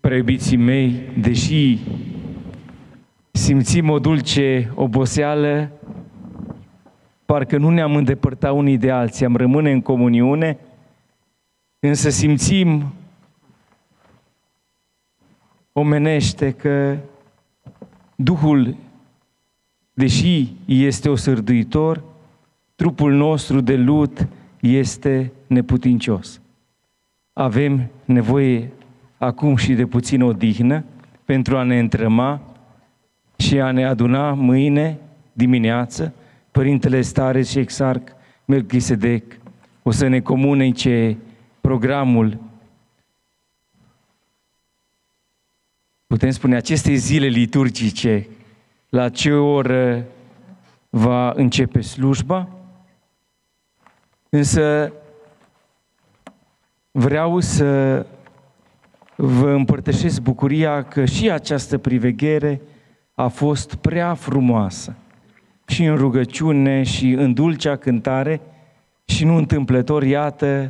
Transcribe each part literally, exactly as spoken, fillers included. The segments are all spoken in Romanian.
Preiubiții mei, deși simțim o dulce oboseală, parcă nu ne-am îndepărtat unii de alții, am rămâne în comuniune, însă simțim omenește că Duhul, deși este osârduitor, trupul nostru de lut este neputincios. Avem nevoie acum și de puțină odihnă pentru a ne întrăma și a ne aduna mâine dimineață. Părintele Stareț și Exarc Melchisedec o să ne comunice programul, putem spune, acestei zile liturgice, la ce oră va începe slujba. Însă vreau să vă împărtășesc bucuria că și această priveghere a fost prea frumoasă. Și în rugăciune și în dulcea cântare și nu întâmplător, iată,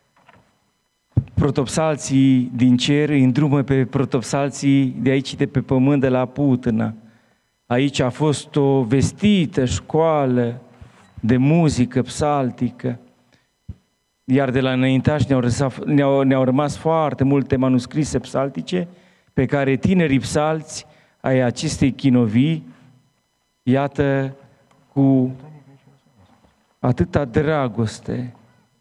protopsalții din cer îi îndrumă pe protopsalții de aici, de pe pământ, de la Putna. Aici a fost o vestită școală de muzică psaltică, iar de la înaintași ne-au, răsat, ne-au, ne-au rămas foarte multe manuscrise psaltice pe care tinerii psalți ai acestei chinovii, iată, cu atâta dragoste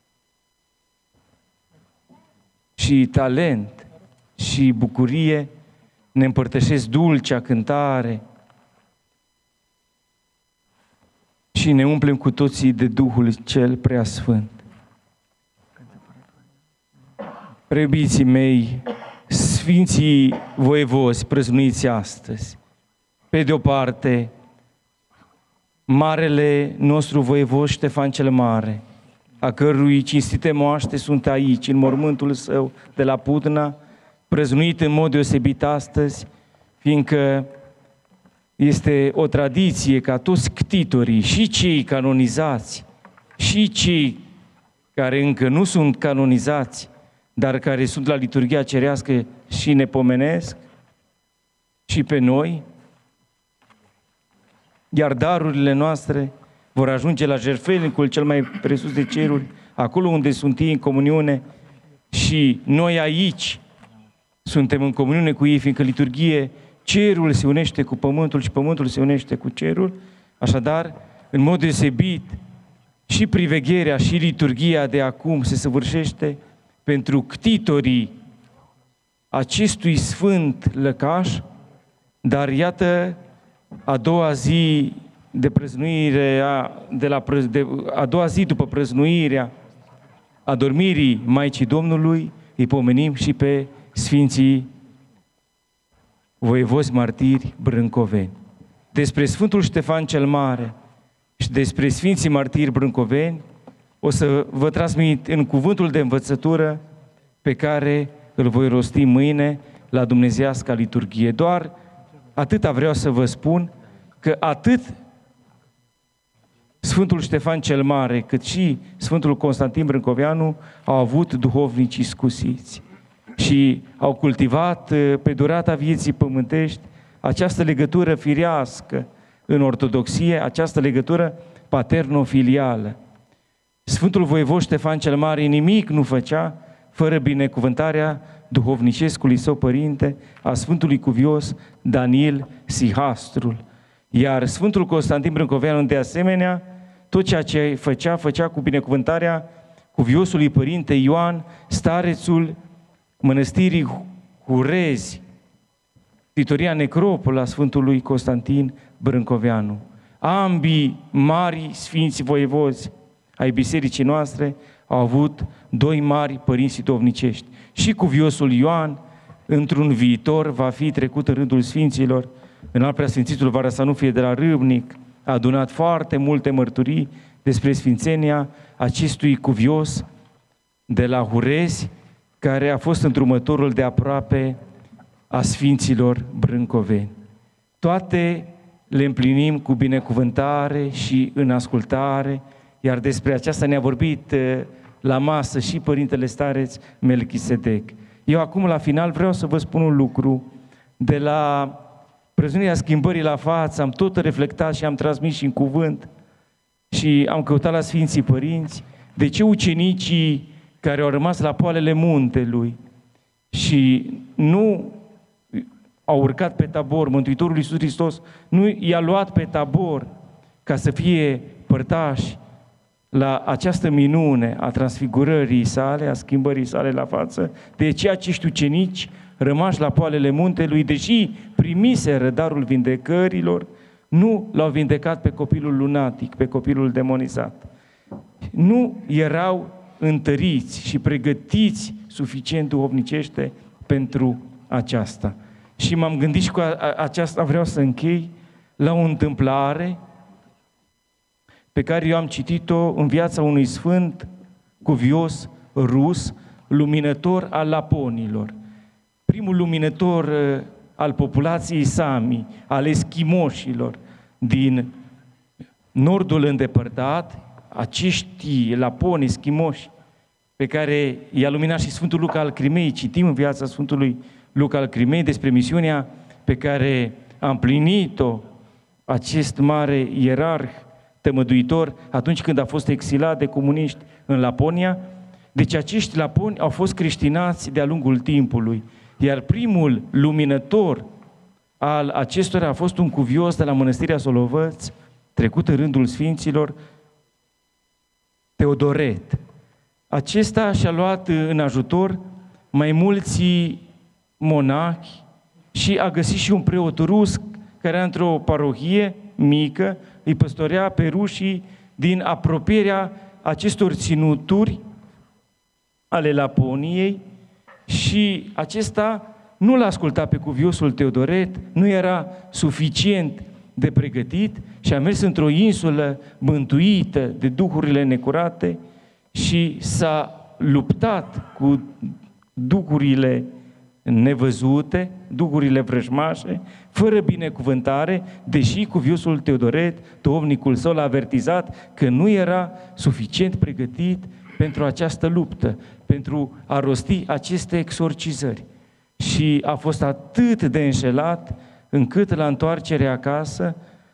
și talent și bucurie ne împărtășesc dulcea cântare și ne umplem cu toții de Duhul cel Preasfânt. Preiubiții mei, Sfinții voievozi prăznuiți astăzi, pe de o parte, Marele nostru voievod Ștefan cel Mare, a cărui cinstite moaște sunt aici, în mormântul său de la Putna, prăznuit în mod deosebit astăzi, fiindcă este o tradiție ca toți ctitorii, și cei canonizați, și cei care încă nu sunt canonizați, dar care sunt la liturghia cerească și ne pomenesc, și pe noi, iar darurile noastre vor ajunge la jertfelnicul cel mai presus de ceruri, acolo unde sunt ei în comuniune, și noi aici suntem în comuniune cu ei, fiindcă liturghie, cerul se unește cu pământul și pământul se unește cu cerul. Așadar, în mod deosebit, și privegherea și liturghia de acum se săvârșește pentru ctitorii acestui sfânt lăcaș, dar iată, a doua zi de prăznuire, a, de la, de, a doua zi după prăznuirea adormirii Maicii Domnului, îi pomenim și pe Sfinții voievozi martiri brâncoveni. Despre Sfântul Ștefan cel Mare și despre Sfinții martiri brâncoveni o să vă transmit în cuvântul de învățătură pe care îl voi rosti mâine la dumnezeiasca liturghie. Doar atâta vreau să vă spun, că atât Sfântul Ștefan cel Mare, cât și Sfântul Constantin Brâncoveanu au avut duhovnici iscusiți și au cultivat pe durata vieții pământești această legătură firească în ortodoxie, această legătură paterno-filială. Sfântul voievod Ștefan cel Mare nimic nu făcea fără binecuvântarea duhovnicescului său părinte, a Sfântului Cuvios Daniel Sihastrul. Iar Sfântul Constantin Brâncoveanu, de asemenea, tot ceea ce făcea, făcea cu binecuvântarea Cuviosului părinte Ioan, starețul mănăstirii Hurezi, Titoria Necropola Sfântului Constantin Brâncoveanu. Ambii mari sfinți voievozi ai bisericii noastre au avut doi mari părinți duhovnicești. Și Cuviosul Ioan, într-un viitor, va fi trecut în rândul sfinților, în al preasfințitul Varasanufie de la Râbnic, a adunat foarte multe mărturii despre sfințenia acestui cuvios de la Hurezi, care a fost îndrumătorul de aproape a sfinților brâncoveni. Toate le împlinim cu binecuvântare și în ascultare, iar despre aceasta ne-a vorbit la masă și Părintele Stareț Melchisedec. Eu acum, la final, vreau să vă spun un lucru. De la prăznuirea schimbării la față, am tot reflectat și am transmis și în cuvânt și am căutat la Sfinții Părinți de ce ucenicii care au rămas la poalele muntelui și nu au urcat pe Tabor, Mântuitorul Iisus Hristos nu i-a luat pe Tabor ca să fie părtași la această minune a transfigurării sale, a schimbării sale la față, de ce acești ucenici rămași la poalele muntelui, deși primiseră darul vindecărilor, nu l-au vindecat pe copilul lunatic, pe copilul demonizat. Nu erau întăriți și pregătiți suficient duhovnicește pentru aceasta. Și m-am gândit și cu aceasta vreau să închei la o întâmplare pe care eu am citit-o în viața unui sfânt cuvios rus, luminător al laponilor. Primul luminător al populației Sami, al eschimoșilor din nordul îndepărtat, acești laponi eschimoși pe care i-a luminat și Sfântul Luca al Crimei. Citim în viața Sfântului Luca al Crimei despre misiunea pe care a împlinit-o acest mare ierarh tămăduitor atunci când a fost exilat de comuniști în Laponia. Deci acești laponi au fost creștinați de-a lungul timpului. Iar primul luminător al acestora a fost un cuvios de la Mănăstirea Solovăț, trecut în rândul sfinților, Teodoret. Acesta și-a luat în ajutor mai mulți monahi și a găsit și un preot rus care era într-o parohie mică, îi păstorea pe rușii din apropierea acestor ținuturi ale Laponiei și acesta nu l-a ascultat pe cuviosul Teodoret, nu era suficient de pregătit și a mers într-o insulă mântuită de duhurile necurate și s-a luptat cu duhurile nevăzute, duhurile vrăjmașe, fără binecuvântare, deși cuviosul Teodoret, duhovnicul său, l-a avertizat că nu era suficient pregătit pentru această luptă, pentru a rosti aceste exorcizări. Și a fost atât de înșelat, încât la întoarcerea acasă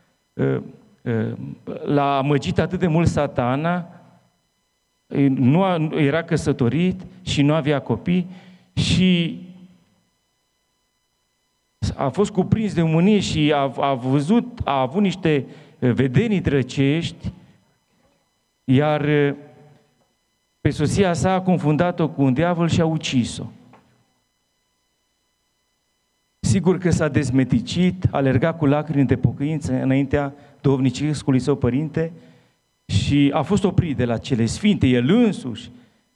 l-a amăgit atât de mult Satana, nu a, era căsătorit și nu avea copii și a fost cuprins de mânie și a, a văzut, a avut niște vedenii drăcești, iar pe soția sa a confundat-o cu un diavol și a ucis-o. Sigur că s-a dezmeticit, a alergat cu lacrimi de pocăință înaintea duhovnicescului său părinte și a fost oprit de la cele sfinte. El însuși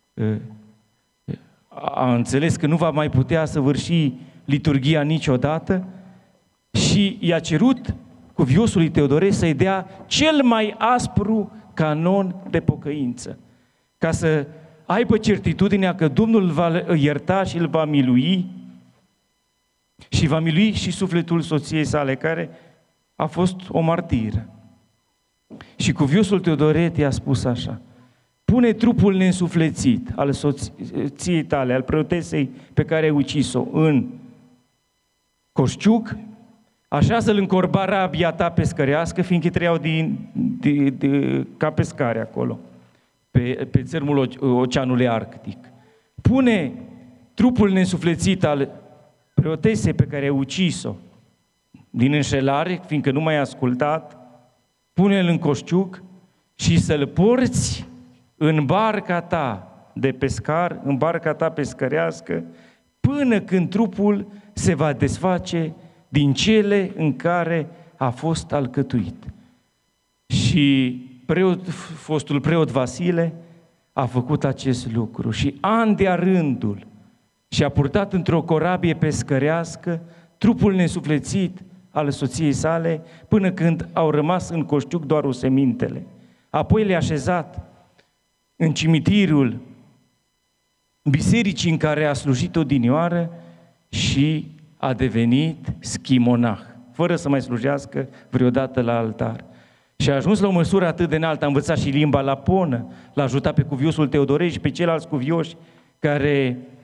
a înțeles că nu va mai putea săvârși liturghia niciodată și i-a cerut cuviosului Teodoret să-i dea cel mai aspru canon de pocăință, ca să aibă certitudinea că Domnul îl va ierta și îl va milui și va milui și sufletul soției sale, care a fost o martiră. Și cuviosul Teodoret i-a spus așa: pune trupul neînsuflețit al soției tale, al preotesei pe care ai ucis-o, în coșciuc, așează-l în corba rabia ta pescărească, fiindcă trăiau din, de, de, ca pescare acolo, pe, pe țărmul Oceanului Arctic. Pune trupul neînsuflețit al preotesei pe care ai ucis-o din înșelare, fiindcă nu m-ai ascultat, pune-l în coșciuc și să-l porți în barca ta de pescar, în barca ta pescărească, până când trupul se va desface din cele în care a fost alcătuit. Și preot, fostul preot Vasile a făcut acest lucru și an de-a rândul și a purtat într-o corabie pescărească trupul nesuflețit al soției sale, până când au rămas în coșciuc doar osemintele. Apoi le-a așezat în cimitirul bisericii în care a slujit odinioară și a devenit schimonah, fără să mai slujească vreodată la altar. Și a ajuns la o măsură atât de înaltă, a învățat și limba laponă, l-a ajutat pe cuviosul Teodoret și pe ceilalți cuvioși care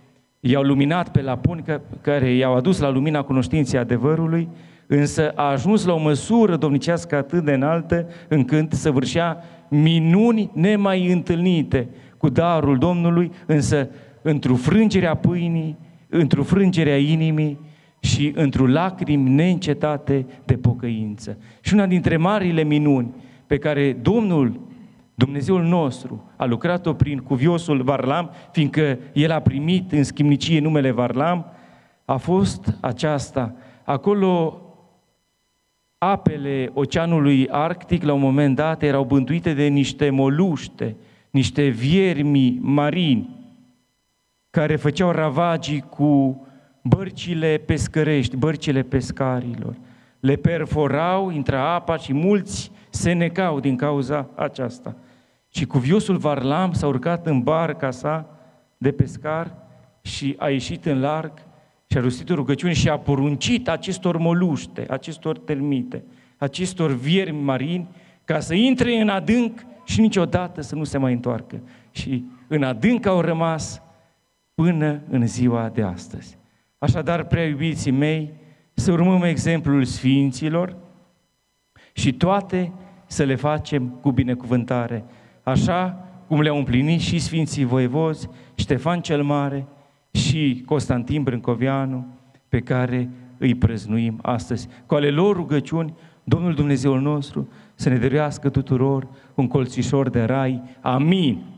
i-au luminat pe lapuni, care i-au adus la lumina cunoștinței adevărului, însă a ajuns la o măsură domnicească atât de înaltă, încât săvârșea minuni nemai întâlnite cu darul Domnului, însă într-o frângere a pâinii, într-o frângere a inimii și într-o lacrimi neîncetate de pocăință. Și una dintre marile minuni pe care Domnul, Dumnezeul nostru, a lucrat-o prin cuviosul Varlam, fiindcă el a primit în schimnicie numele Varlam, a fost aceasta. Acolo apele Oceanului Arctic, la un moment dat, erau bântuite de niște moluște, niște viermi marini, care făceau ravagii cu bărcile pescărești, bărcile pescarilor. Le perforau, intra apa și mulți se necau din cauza aceasta. Și cuviosul Varlam s-a urcat în barca sa de pescar și a ieșit în larg și a rostit o rugăciune și a poruncit acestor moluște, acestor termite, acestor viermi marini, ca să intre în adânc și niciodată să nu se mai întoarcă. Și în adânc au rămas până în ziua de astăzi. Așadar, prea iubiții mei, să urmăm exemplul Sfinților și toate să le facem cu binecuvântare, așa cum le-au împlinit și Sfinții Voievozi, Ștefan cel Mare și Constantin Brâncoveanu, pe care îi prăznuim astăzi. Cu ale lor rugăciuni, Domnul Dumnezeul nostru să ne dăruiască tuturor un colțișor de rai. Amin.